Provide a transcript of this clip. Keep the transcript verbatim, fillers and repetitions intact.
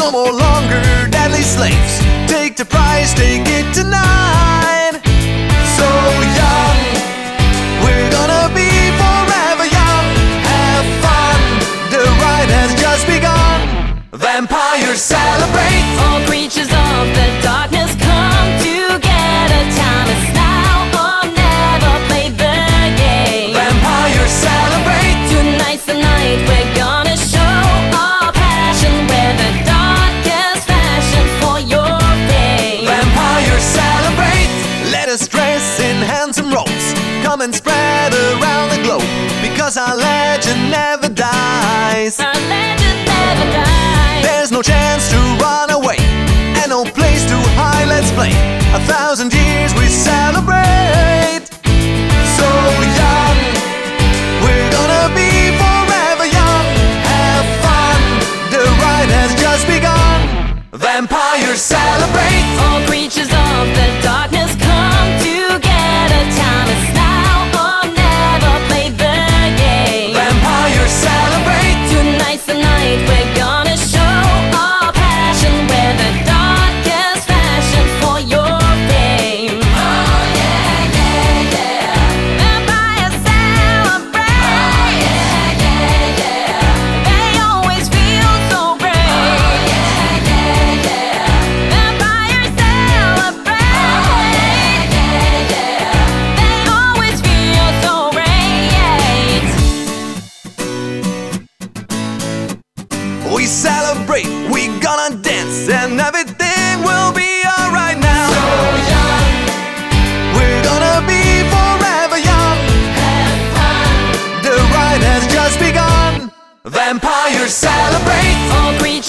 no more longer deadly slaves. Take the prize, take it tonight. So young, we're gonna be forever young. Have fun, the ride has just begun. Vampires celebrate. All creatures of the darkness come together. Time is now or never. Play the game. Vampires celebrate. Tonight's the night we're gonna show our passion. We're the darkest fashion for your fame. Vampires celebrate. Let us dress in handsome robes. Come and spread around the globe, because our legend never dies. Our legend never dies. There's no chance to run away, and no place to hide. Let's play. A thousand years we celebrate. So young, we're gonna be forever young. Have fun, the ride has just begun. Vampires celebrate. All creatures of the darkness come together. Time is now or never. Play the game. Vampires celebrate. Tonight's the night we're gonna show our passion. We're the darkest fashion for your fame. Oh yeah, yeah, yeah. Vampires celebrate. Oh yeah, yeah, yeah. They always feel so brave. Oh yeah, yeah, yeah. Vampires celebrate. Oh yeah, yeah, yeah. They always feel so great. We celebrate, we gonna dance, and everything will be alright now. So young, we're gonna be forever young. Have fun. The ride has just begun. Vampires celebrate. All creatures